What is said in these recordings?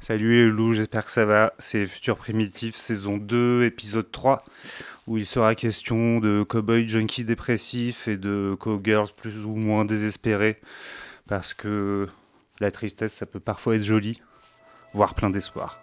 Salut les loups, j'espère que ça va. C'est Futur Primitif, saison 2, épisode 3, où il sera question de cow-boy junkie dépressif et de cowgirls plus ou moins désespérés, parce que la tristesse, ça peut parfois être joli, voire plein d'espoir.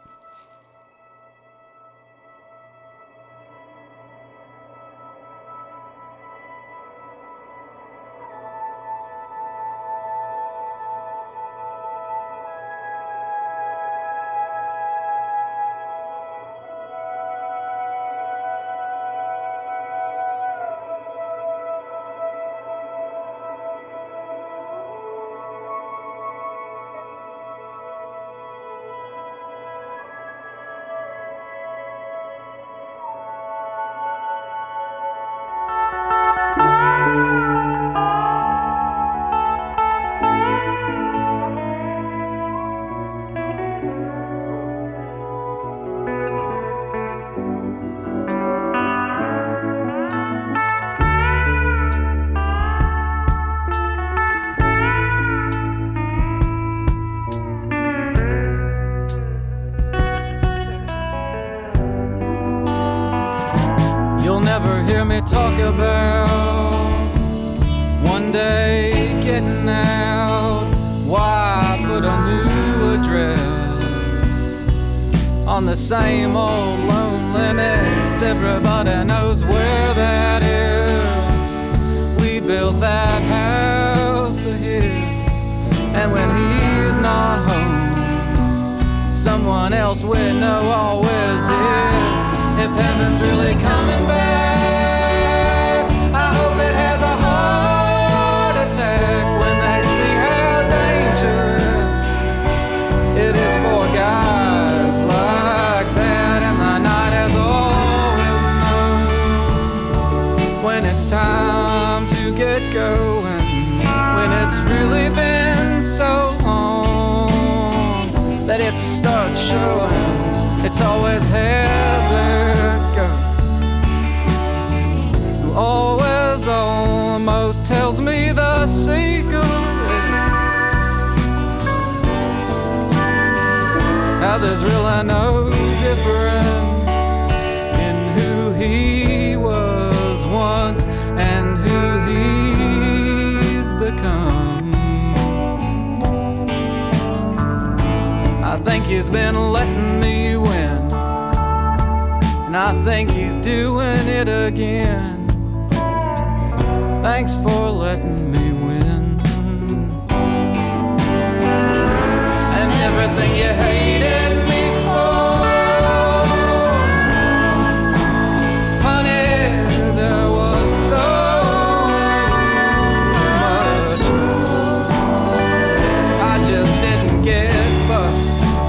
Talk about one day getting out. Why put a new address on the same old loneliness? Everybody knows where that is. We built that house of his, and when he's not home, someone else we know always is. If heaven's really coming back, when they see how dangerous it is for guys like that. And the night has always known when it's time to get going, when it's really been so long that it starts showing. It's always Heather goes, who always almost tells me the secret. How there's really no difference in who he was once and who he's become. I think he's been letting me win, and I think he's doing it again. Thanks for letting me win. And everything you hated me for, honey, there was so much more. I just didn't get busted.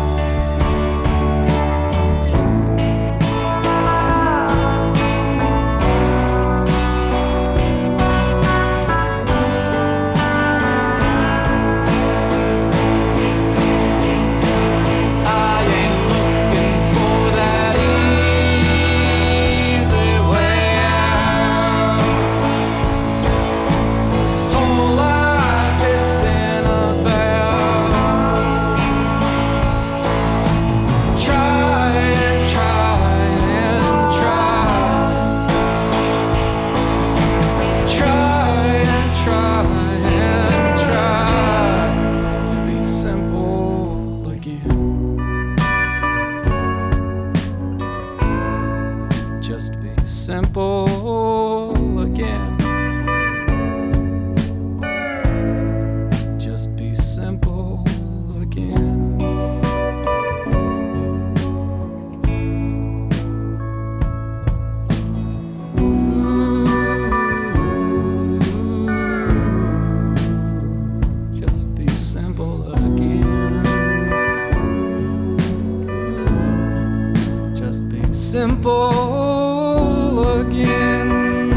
Simple again.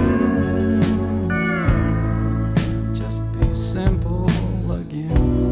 Just be simple again.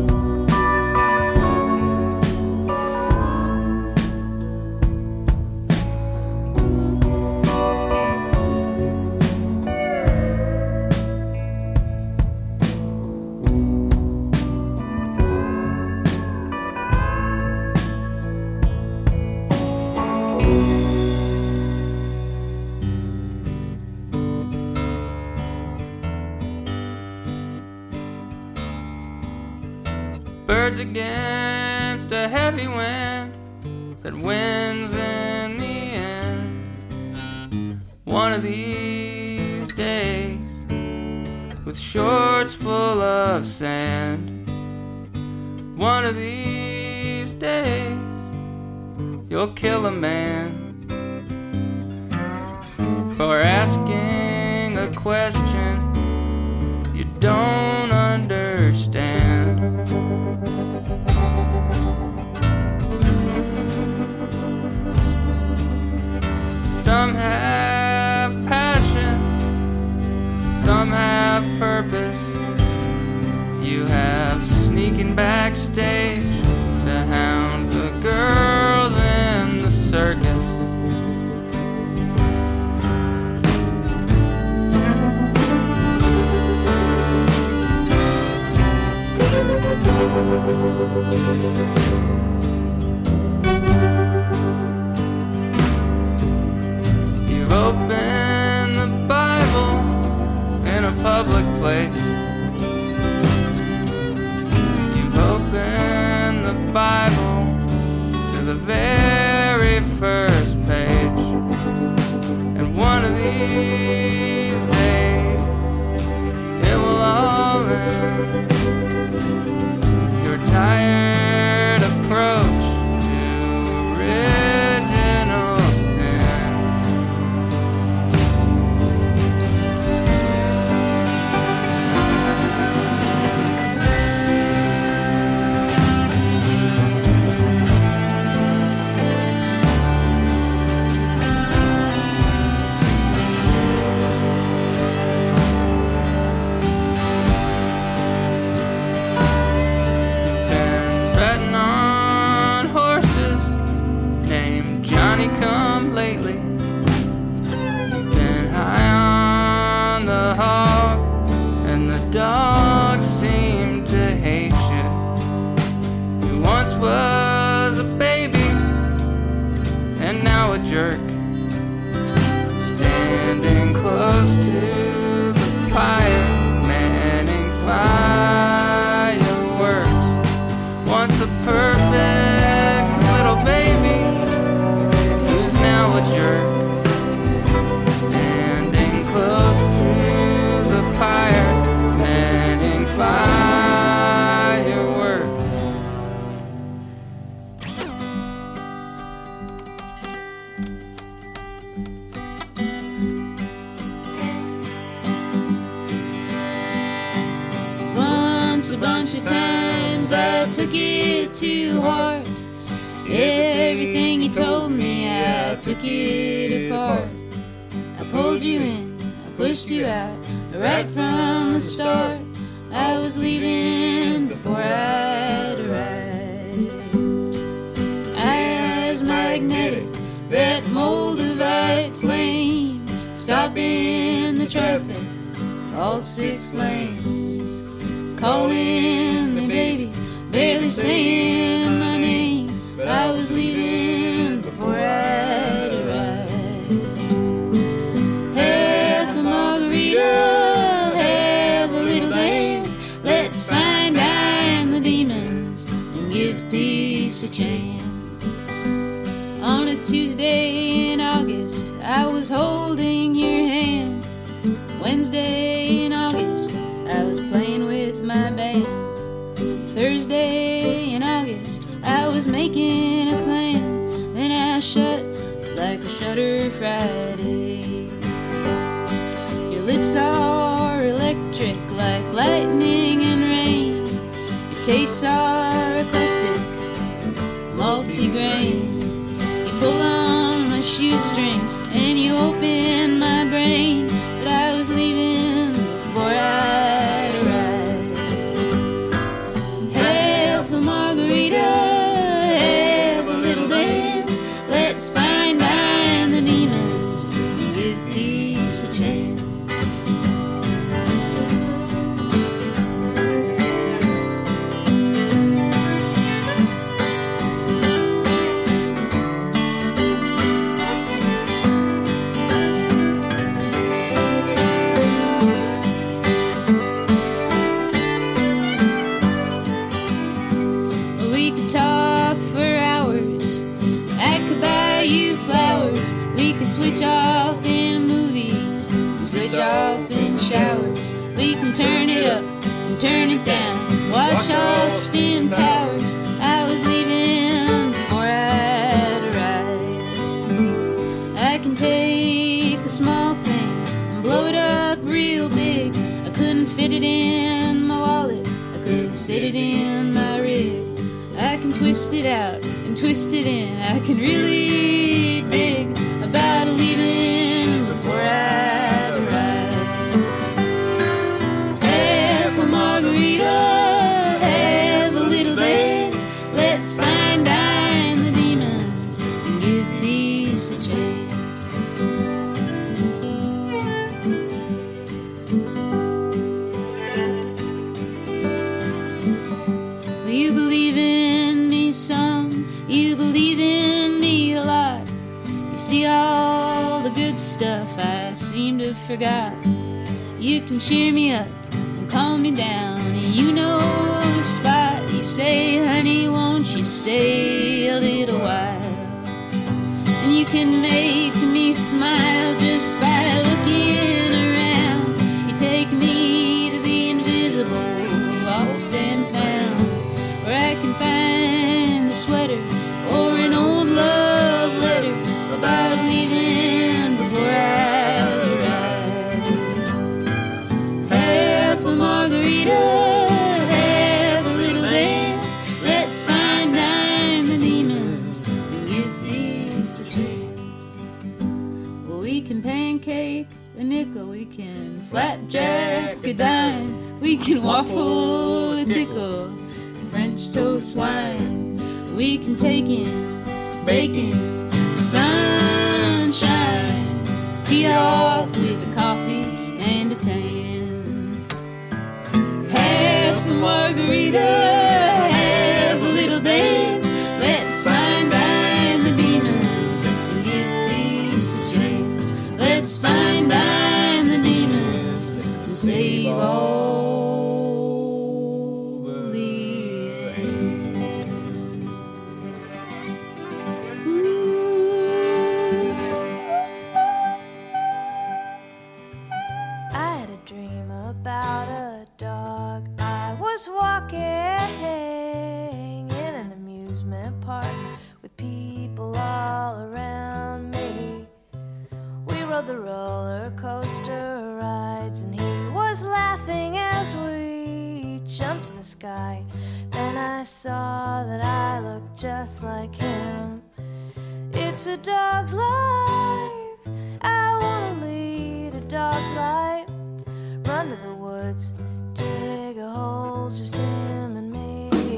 words against a heavy wind that wins in the end. One of these days, with shorts full of sand. One of these days, you'll kill a man for asking a question you don't understand. Some have passion, some have purpose. You have sneaking backstage to hound the girls in the circus. You've opened the Bible in a public place. You've opened the Bible to the very first page. And one of these days, it will all end. Your tired approach to original sin. Come lately, you've been high on the hog, and the dogs seem to hate you. You once was a baby, and now a jerk, standing close to the pyre, manning fireworks. Once a perfect little baby, now a jerk, standing close to the pyre, manning fireworks. Once a bunch of times I took it to heart. Everything you told me, I took it apart. I pulled you in, I pushed you out, right from the start. I was leaving before I'd arrived. Eyes magnetic, that mold of white flame, stopping the traffic, all 6 lanes. Calling me baby, barely saying my name. But I was leaving before I'd arrived. Half a margarita, have a little dance. Let's find I am the demons and give peace a chance. On a Tuesday in August, I was holding your hand. Wednesday in August, I was playing with my band. Thursday in August, I was making a plan. Then I shut like a shutter Friday. Your lips are electric like lightning and rain. Your tastes are eclectic, multi-grain. You pull on my shoestrings and you open my brain. But I was leaving before I'd arrived. Half a margarita, have a little dance. Let's find I am the demons and give peace a chance. talk for hours. I could buy you flowers. We could switch off in movies and switch off in showers. We can turn it up and turn it down. Watch Austin Powers. I was leaving before I'd arrived. I can take a small thing and blow it up real big. I couldn't fit it in my wallet. I couldn't fit it in my rig. I can twist it out and twist it in. I can really dig about leaving before I'd arrived. Half a margarita, have a little dance. Let's fine dine the demons and give peace a chance. You believe in me some, you believe in me a lot. You see all the good stuff I seem to have forgot. You can cheer me up and calm me down. You know the spot. You say, honey, won't you stay a little while? And you can make me smile just by looking around. You take me to the invisible, lost and found, where I can find a sweater or an old love letter about leaving before I arrive. Half a margarita, have a little dance. Let's fine dine the demons and give peace a chance. Well, we can pancake a nickel, we can flapjack a dime, we can waffle a tickle, French toast wine. We can take in bacon, sunshine, tee it off with a coffee and a tan. Half a margarita, have a little dance. Let's fine dine the demons and give peace a chance. Let's fine dine the demons and save all. Walking in an amusement park with people all around me. We rode the roller coaster rides and he was laughing as we jumped to the sky. Then I saw that I looked just like him. It's a dog's life. I wanna lead a dog's life. Run to the woods, dig a hole, just him and me.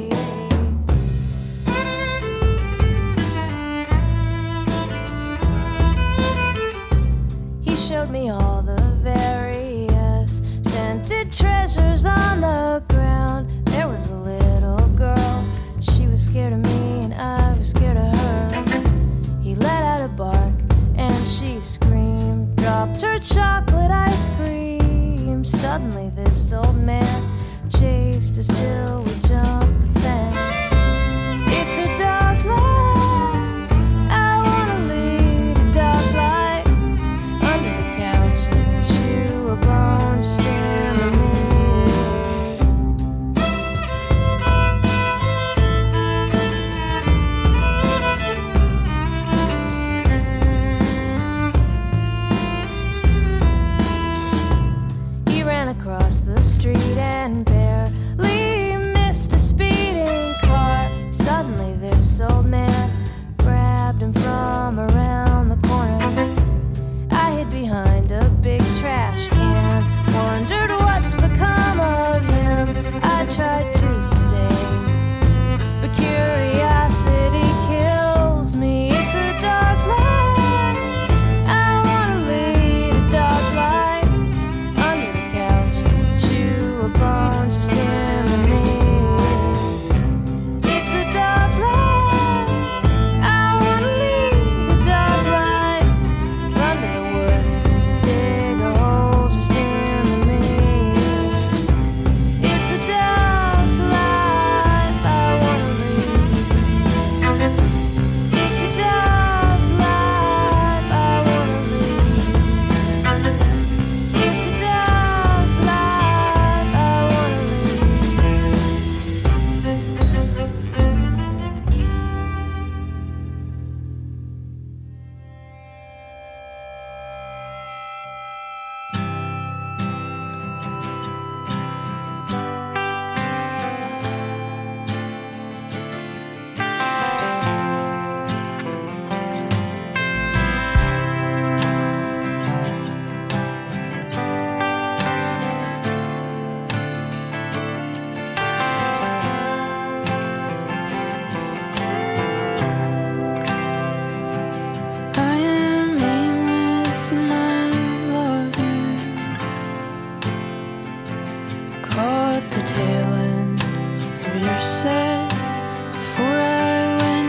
He showed me all the various scented treasures on the ground. There was a little girl, she was scared of me and I was scared of her. He let out a bark and she screamed, dropped her chocolate ice cream. Suddenly this old man chased us till we jumped the fence. It's a dog's life. I wanna lead a dog's life. Under the couch,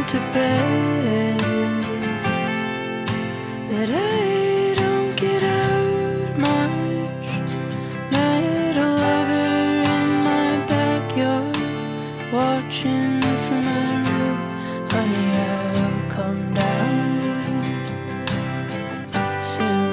to bed, but I don't get out much. Met a lover in my backyard, watching from my room. Honey, I'll come down soon.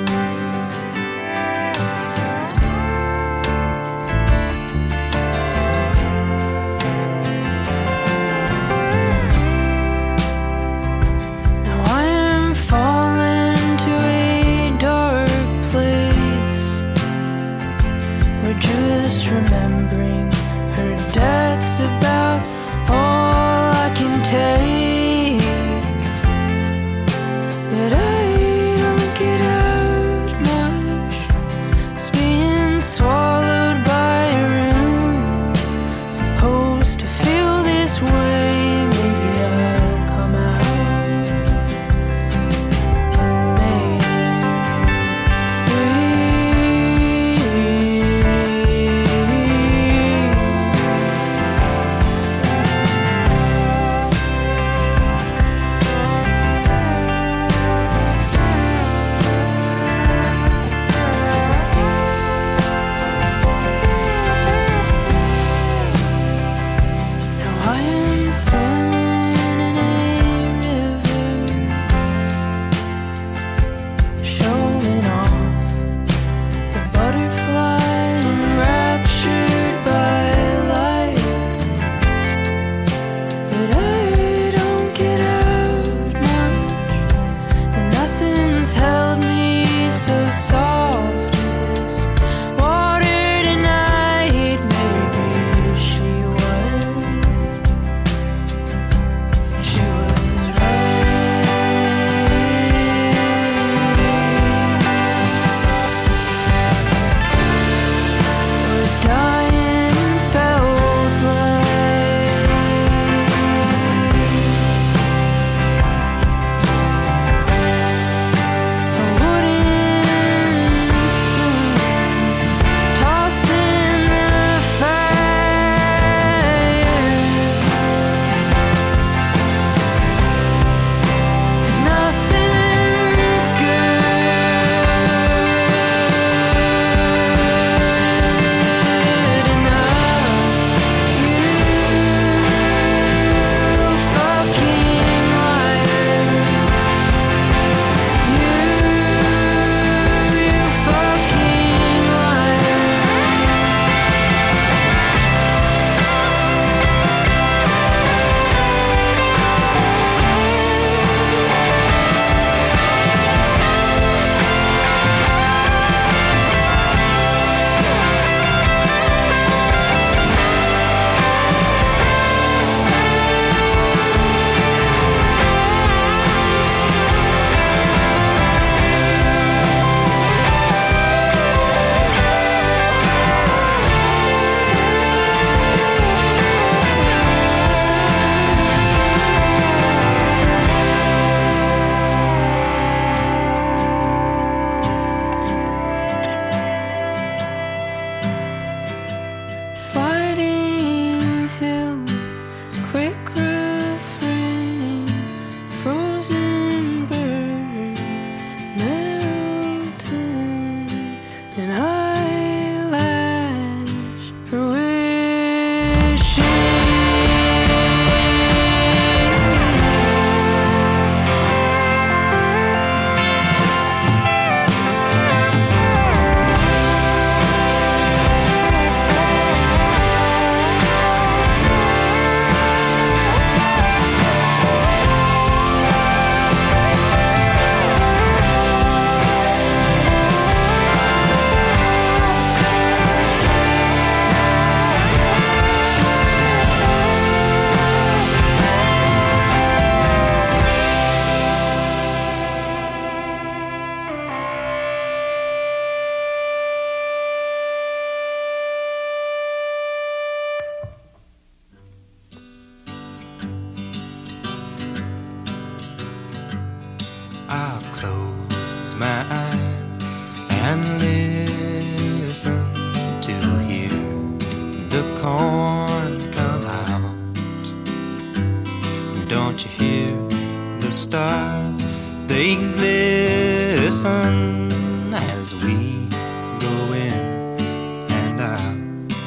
Can't you hear the stars? They glisten as we go in and out.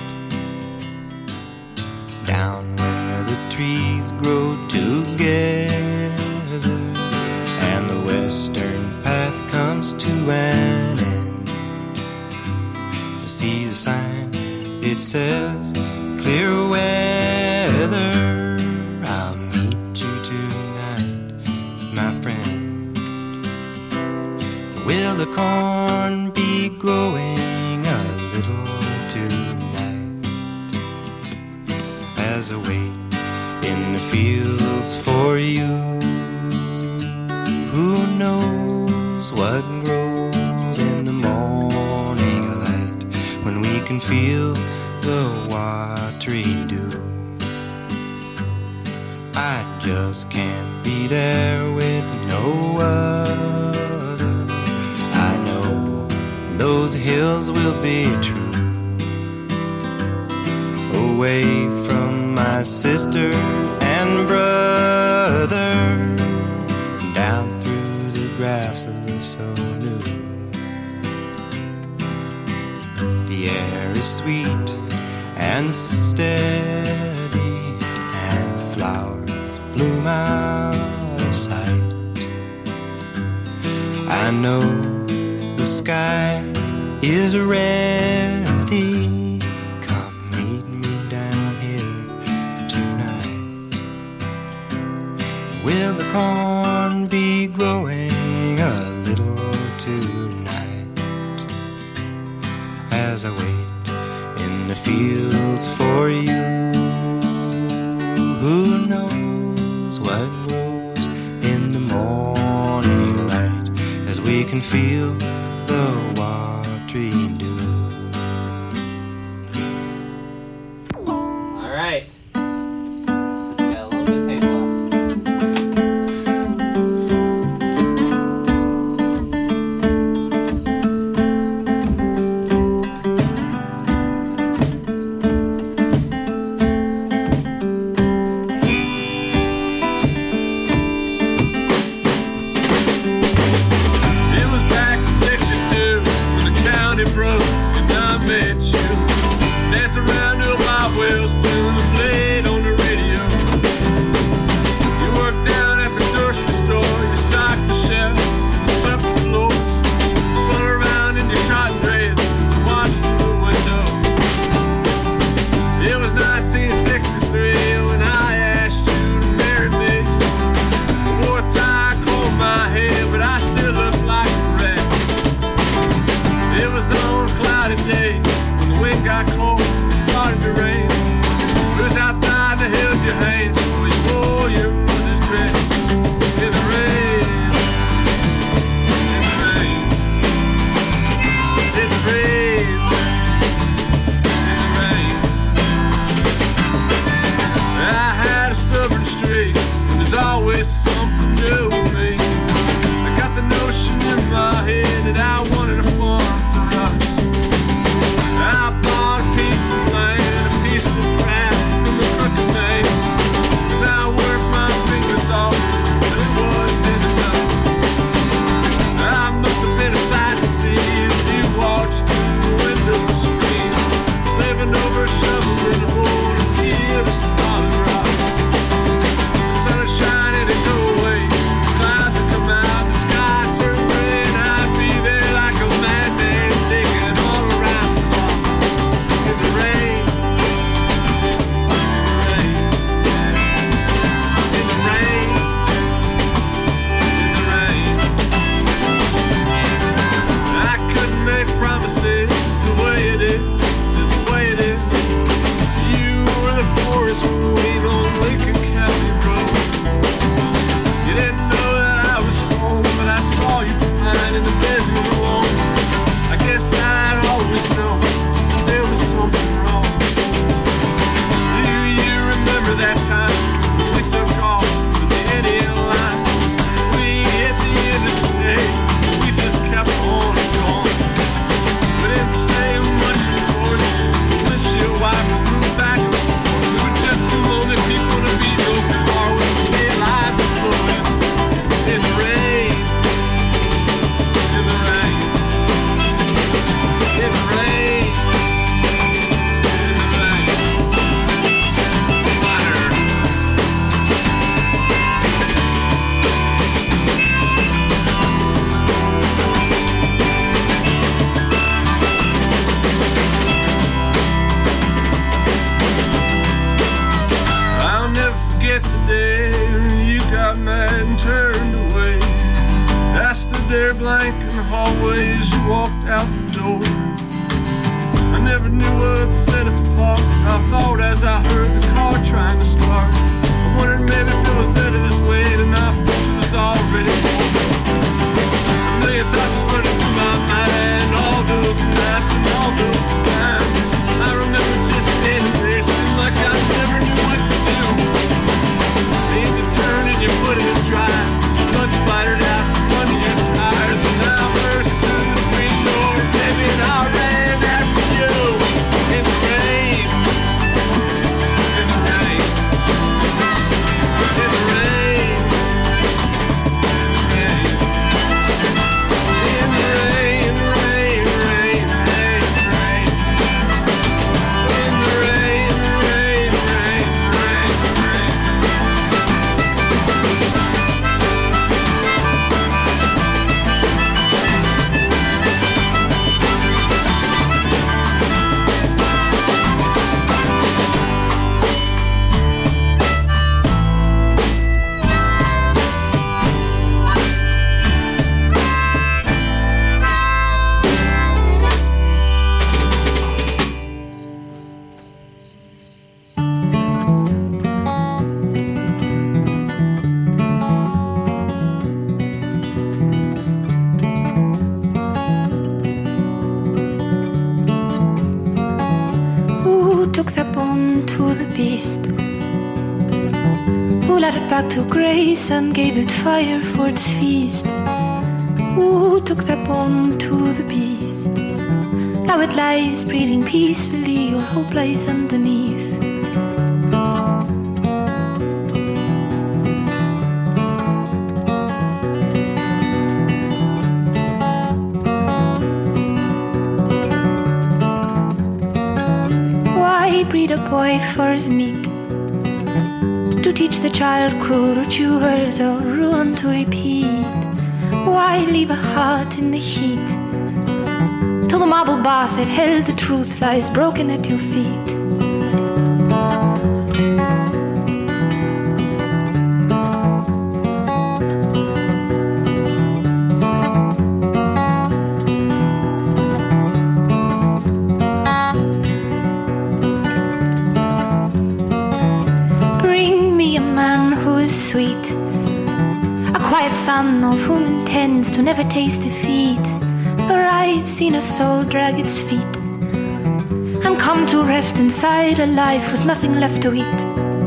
Down where the trees grow together and the western path comes to an end. You see the sign, it says clear weather. I'll meet you tonight, my friend. Will the corn be growing a little tonight? As I wait in the fields for you, who knows what grows in the morning light when we can feel the watery dew. I just can't be there with no other. I know those hills will be true. Away from my sister and brother, down through the grasses so new. The air is sweet and steady, and flowers bloom out of sight. I know the sky is ready. Come meet me down here tonight. Will the corn be growing a little tonight? As I wait in the fields for you, who knows what grows in the morning light as we can feel the watery dew. All right. Got a little bit of tape left. It was back in '62 when the county very blank in the hallway as you walked out the door. I never knew what set us apart. I thought as I heard the car trying to start, I wondered maybe if it was better this way than I thought it was already told. A million thoughts was running through my mind, all those nights and all those times. I remember just standing there, seemed like I never knew what to do. Made you turn and you put it dry, blood splattered out from under your tires, and I burst through the green door, baby, and I ran after you in the rain, in the rain, in the rain, in the rain, rain, rain, rain, rain, in the rain, rain, rain, rain, rain. Who took that bone to the beast? Who led it back to grace and gave it fire for its feast? Who took that bone to the beast? Now it lies breathing peacefully, your hope lies underneath. Why breed a boy for his meat? To teach the child cruel rituals or ruin to repeat? Why leave a heart in the heat? Till the marble bath that held the truth lies broken at your feet. Bring me a man who is sweet, a quiet son of whom intends to never taste defeat. For I've seen a soul drag its feet and come to rest inside a life with nothing left to eat.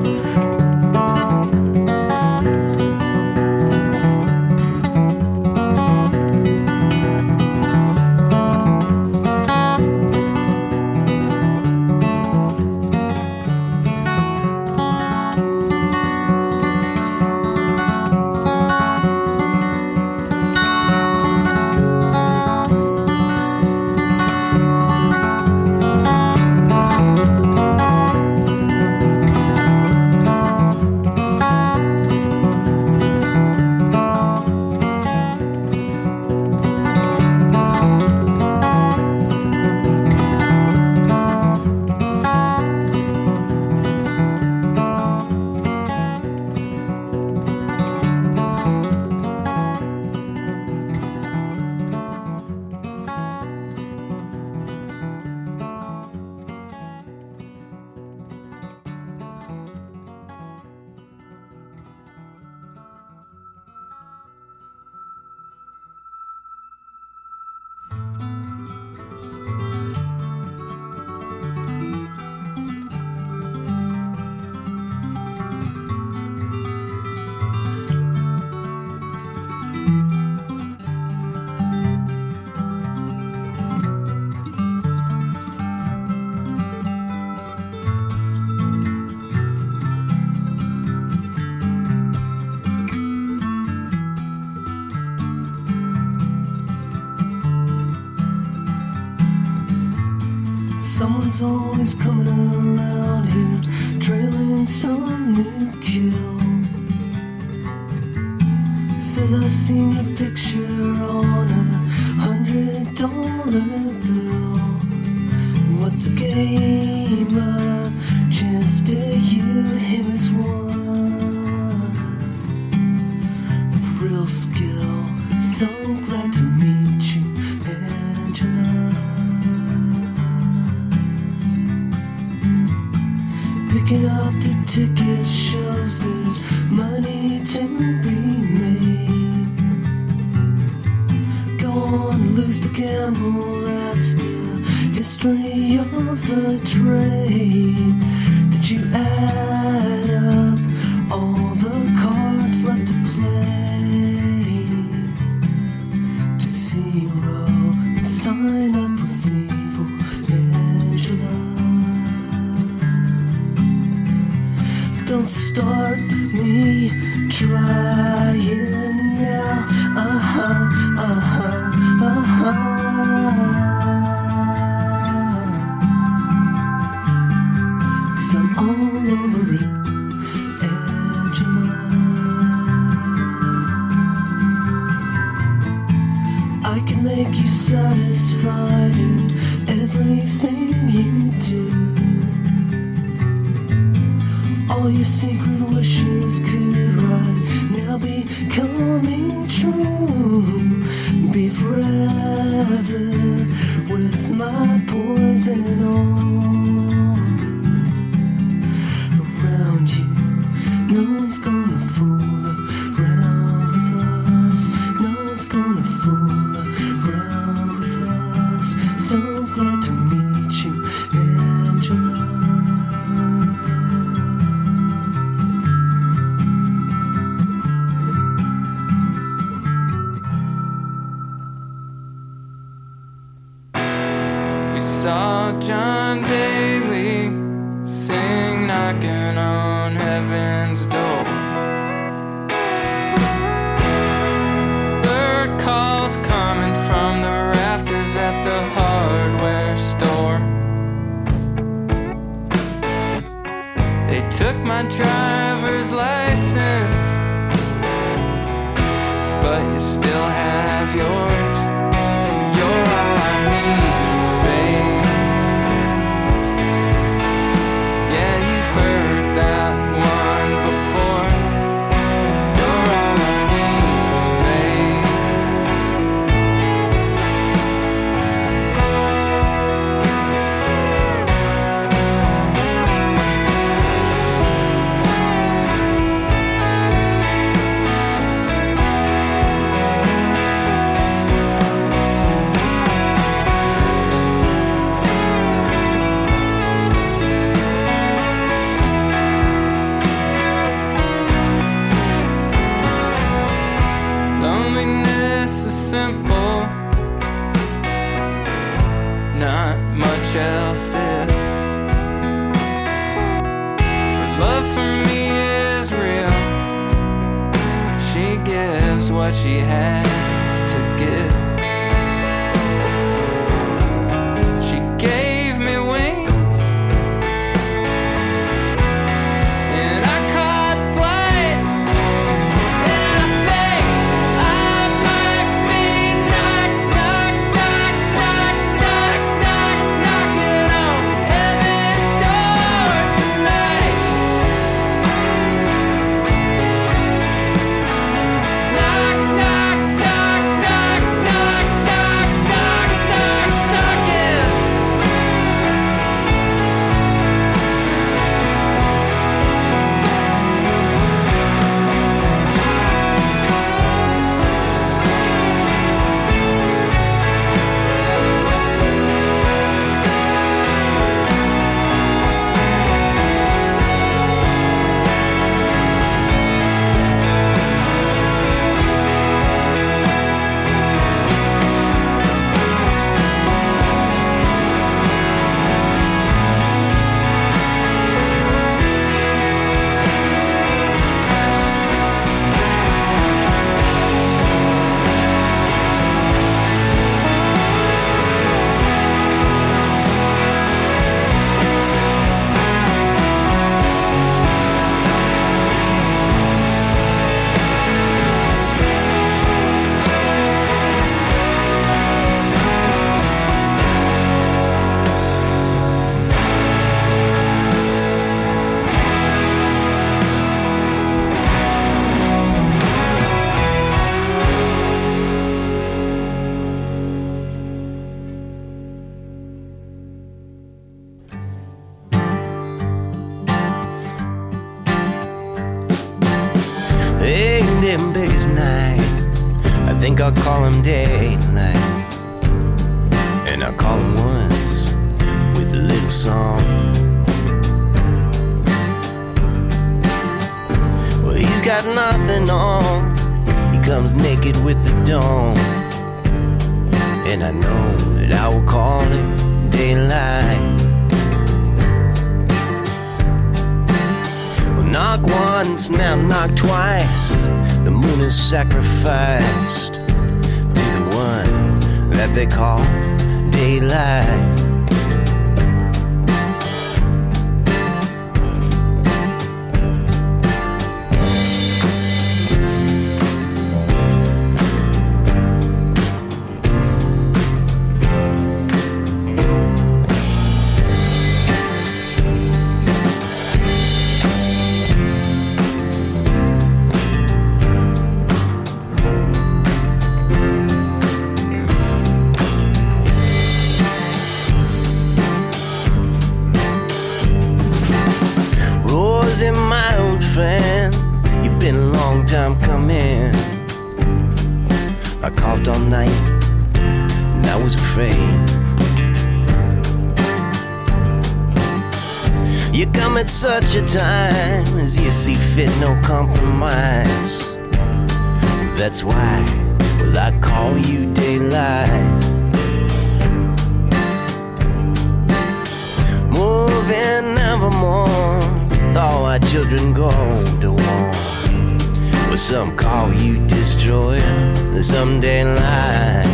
Someone's always coming around here, trailing some new kill. Says I seen your picture on $100 bill. What's a game of chance to you? Him is one with real skill. So glad to meet you, Angelos. Picking up the ticket shows there's money to be made. Go on, lose the gamble, that's the history of the trade. Did you add up all the cards left to play to zero and sign up with evil Angelos? Don't start me trying now. Cause I'm all over it, Angelos. I can make you satisfied in everything you do. All your secret wishes could right now be coming true. Be forever with my poison arms around you. No one's gonna fool around with us. No one's gonna fool around with us. So glad to meet you, Angela. Saw John Daly sing knocking on heaven's door. Bird calls coming from the rafters at the hardware store. They took my driver's license, but you still have yours. You're all I need. What she has to give. She gave me wings, and I caught flight, and I think I might be knocking on heaven's door tonight. Knock, knock, knock, knock, knock. I'll call him daylight, and I'll call him once with a little song. Well, he's got nothing on, he comes naked with the dawn, and I know that I will call him daylight. Well, knock once, now knock twice, the moon is sacrificed to the one that they call daylight. You've been a long time coming. I called all night and I was afraid. You come at such a time as you see fit, no compromise. That's why, well, I call you daylight. Moving evermore, all our children go to war. Well, some call you destroyer, some daylight.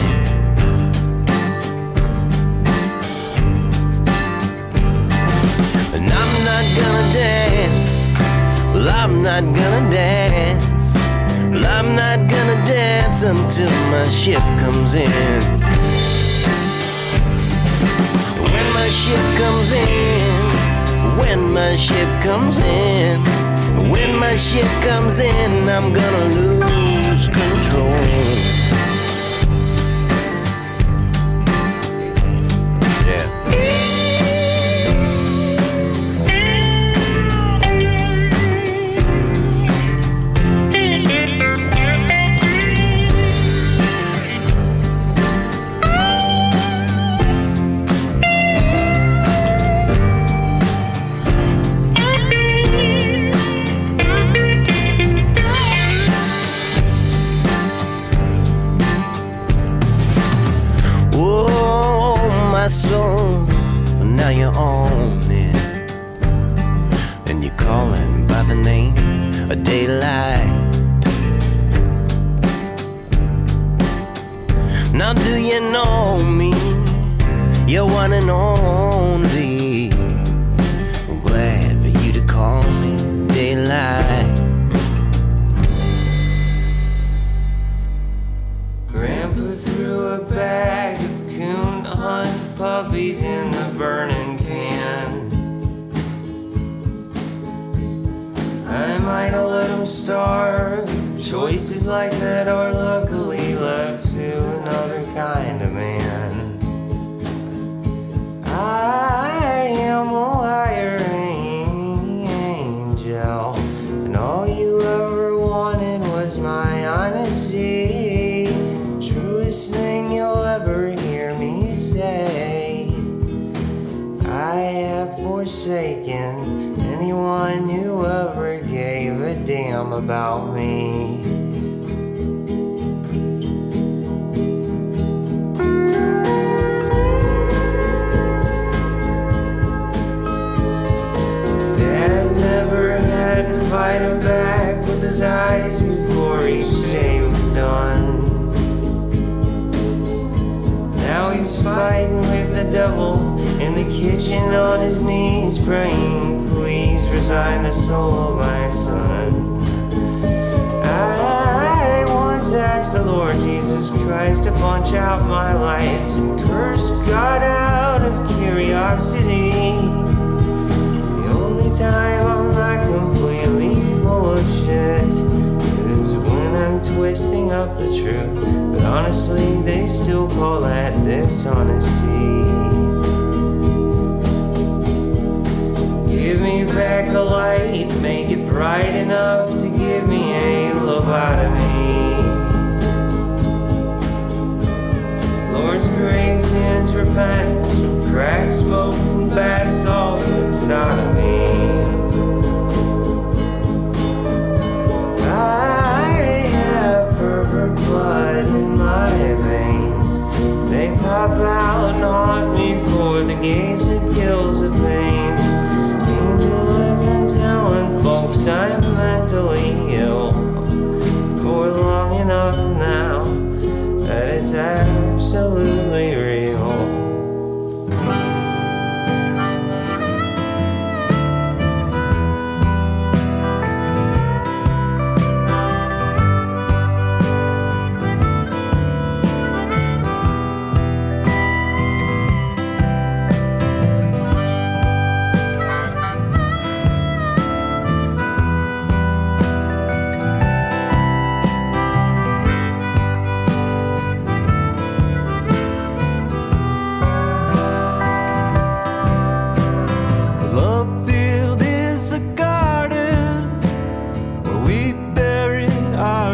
And I'm not gonna dance, well, I'm not gonna dance, well, I'm not gonna dance until my ship comes in. When my ship comes in, when my ship comes in, when my ship comes in, I'm gonna lose control. Soul, now you own it, and you're calling by the name of daylight. Now do you know me? You're one and only. I'm glad for you to call me daylight. Grandpa threw a bag of coon hunt puppies in the burning can. I might have let them starve. Choices like that are luckily left to another kind of man. I am a liar angel, and all you ever wanted was my honesty. Truest thing you'll ever hear me say. I have forsaken anyone who ever gave a damn about me. Dad never had to fight him back with his eyes before each day was done. Now he's fighting with the devil in the kitchen on his knees, praying, please resign the soul of my son. I once asked the Lord Jesus Christ to punch out my lights and curse God out of curiosity. The only time I'm not completely full of shit is when I'm twisting up the truth. But honestly, they still call that dishonesty. Give me back the light, make it bright enough to give me a lobotomy.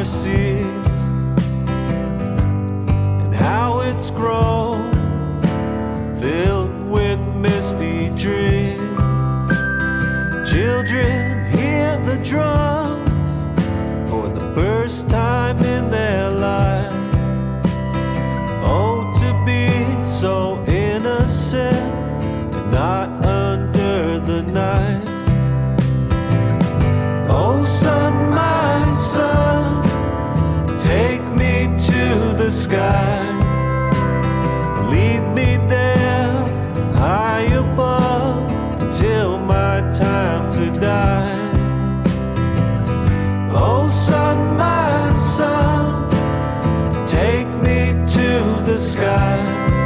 seeds and how it's grown, filled with misty dreams. Children hear the drums for the first time in their life. Oh, to be so innocent and not under the knife. Oh, son, my son, take me to the sky. Leave me there, high above, until my time to die. Oh, son, my son, take me to the sky.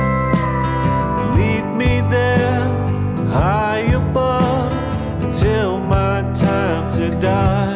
Leave me there, high above, until my time to die.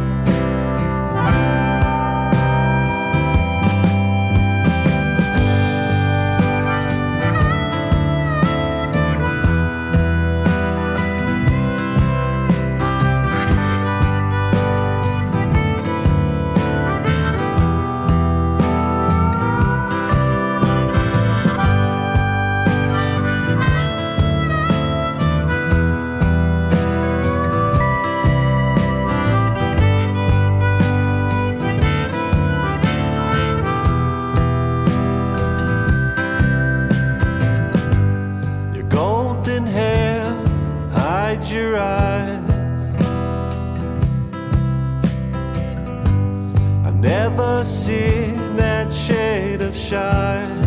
Your eyes. I've never seen that shade of shine.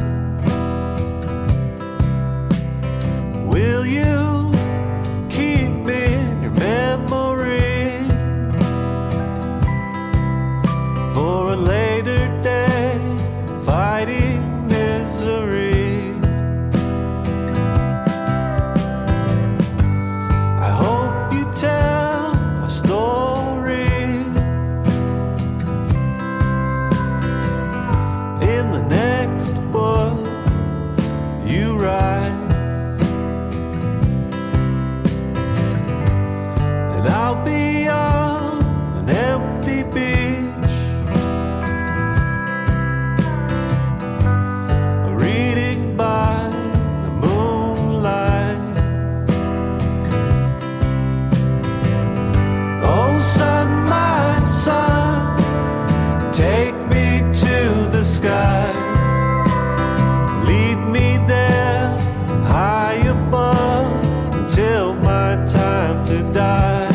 Will you keep me in your memory for a later day, fighting misery? Tell a story in the next book you write, and I'll be on an empty beach, reading by the moonlight. Oh, son, my son, take me to the sky. Leave me there, high above, until my time to die.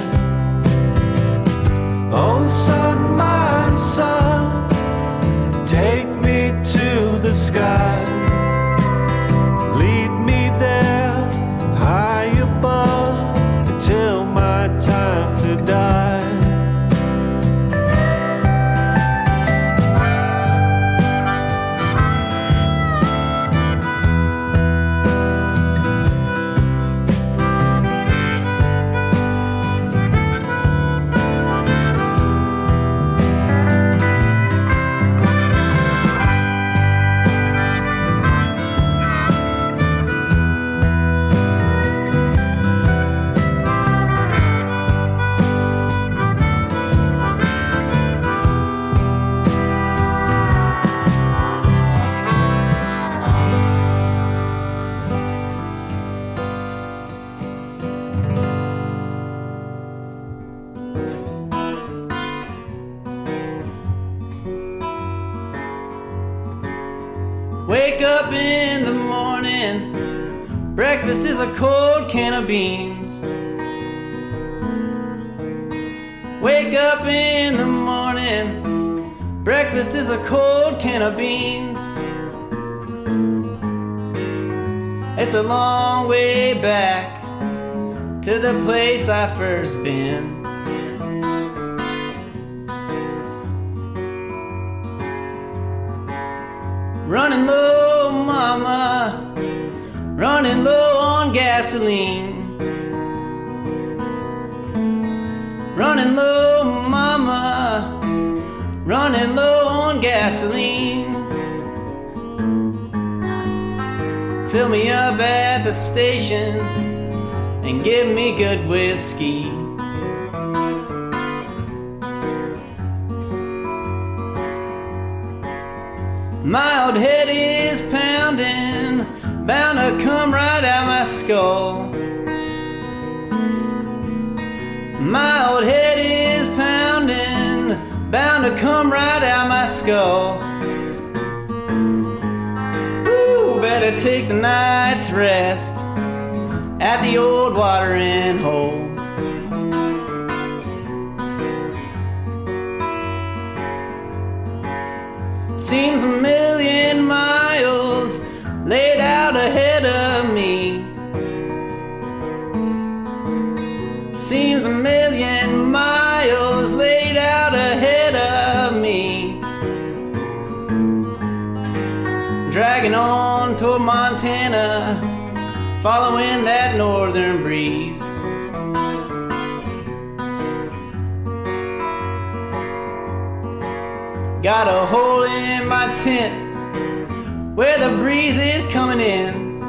Oh, son, my son, take me to the sky. Leave me there, high above, until my time to die. Wake up in the morning, breakfast is a cold can of beans. Wake up in the morning, breakfast is a cold can of beans. It's a long way back to the place I first been. Running low, mama, running low on gasoline. Running low, mama, running low on gasoline. Fill me up at the station and give me good whiskey. My old head is pounding, bound to come right out my skull. My old head is pounding, bound to come right out my skull. Ooh, better take the night's rest at the old watering hole. Seems a million miles laid out ahead of me. Seems a million miles laid out ahead of me. Dragging on toward Montana, following that northern breeze. Got a hole in my tent where the breeze is coming in.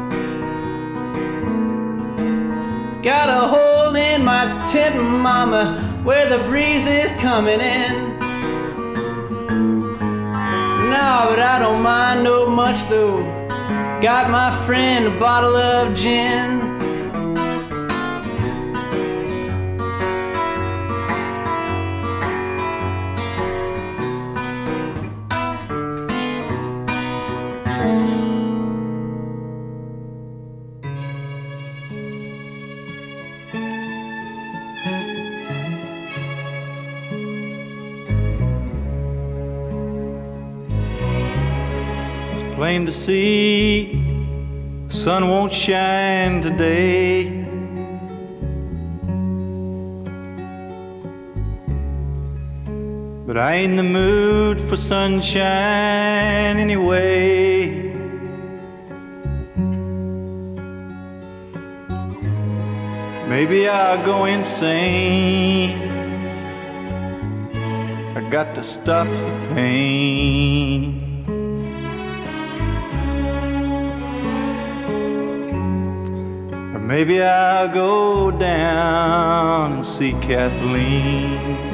Got a hole in my tent, mama, where the breeze is coming in. No, but I don't mind no much though. Got my friend a bottle of gin. Plain to see, the sun won't shine today. But I ain't in the mood for sunshine anyway. Maybe I'll go insane. I got to stop the pain. Maybe I'll go down and see Kathleen.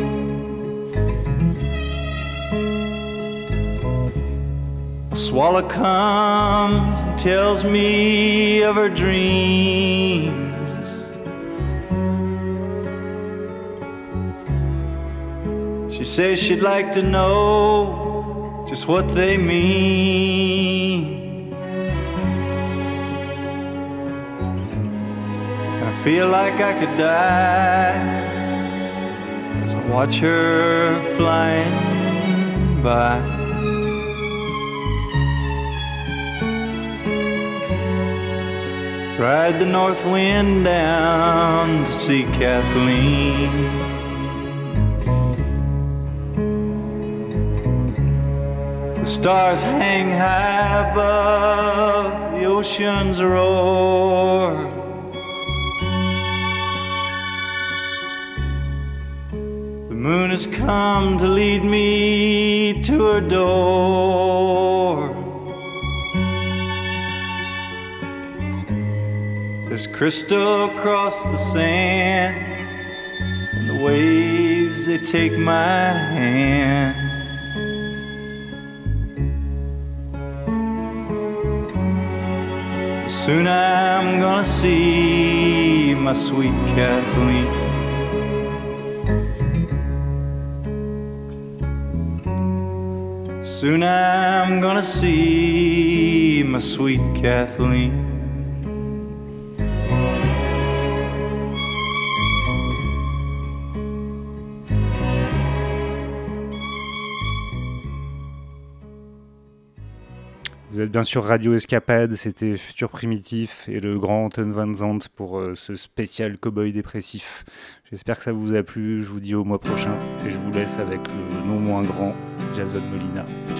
A swallow comes and tells me of her dreams. She says she'd like to know just what they mean. Feel like I could die as I watch her flying by. Ride the north wind down to see Kathleen. The stars hang high above the ocean's roar. The moon has come to lead me to her door. There's crystal across the sand, and the waves, they take my hand. Soon I'm gonna see my sweet Kathleen. Soon I'm gonna see my sweet Kathleen. Vous êtes bien sûr Radio Escapade, c'était Futur Primitif et le grand Anton Van Zandt pour ce spécial Cowboy dépressif. J'espère que ça vous a plu, je vous dis au mois prochain et je vous laisse avec le non moins grand Jason Molina. Ciao.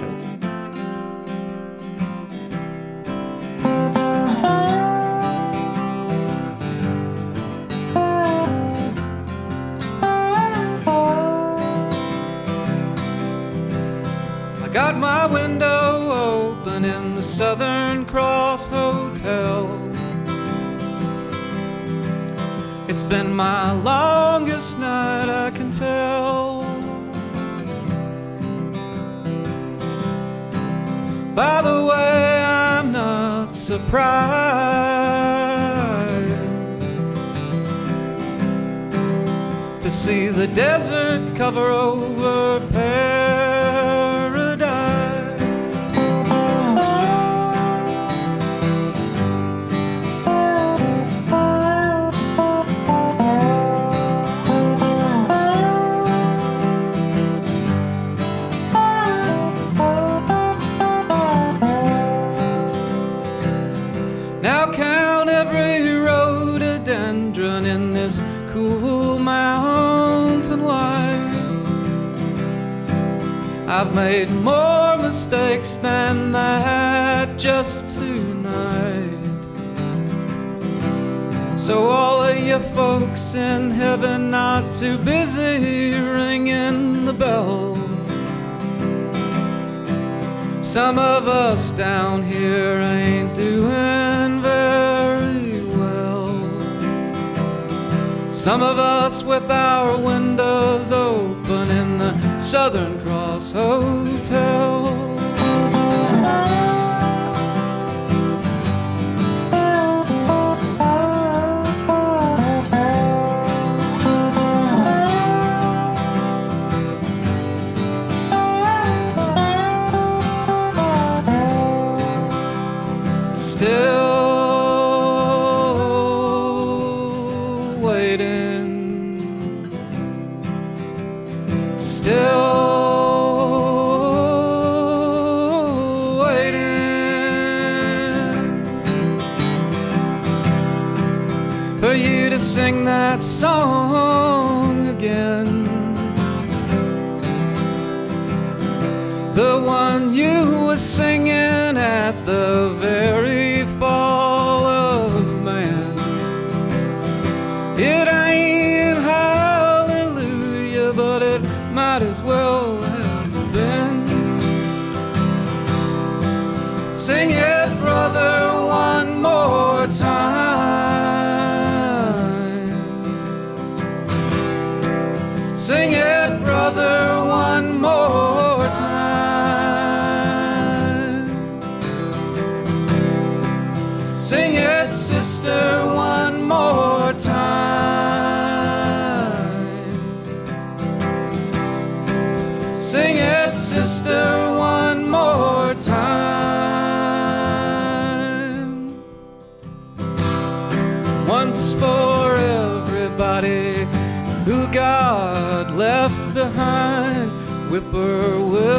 I got my window open in the Southern Cross Hotel. It's been my longest night, I can tell. By the way, I'm not surprised to see the desert cover over paradise. Now count every rhododendron in this cool mountain light. I've made more mistakes than that just tonight. So all of you folks in heaven not too busy ringing the bell. Some of us down here ain't doing very well. Some of us with our windows open in the Southern Cross Hotel. Sing that song again, the one you were singing at the very fall of man. It ain't hallelujah, but it might as well have been. Sing it, brother, one more time. Sing it, brother, one more time. Sing it, sister, one more time. Sing it, sister, one more time. Once for everybody who God left behind, whippoorwill